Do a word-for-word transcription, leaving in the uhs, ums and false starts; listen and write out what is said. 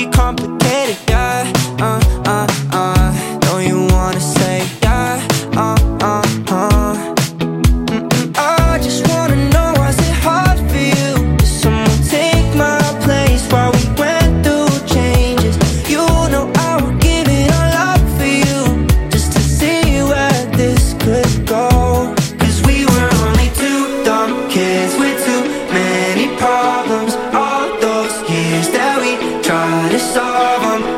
complicated. Yeah, uh, uh, uh. Know you wanna say yeah, uh, uh, uh. Mm-mm, I just wanna know, was it hard for you? Did someone take my place while we went through changes? You know I would give it all up for you, just to see where this could go. Cause we were only two dumb kids with too many problems. All those years that we tried to solve them,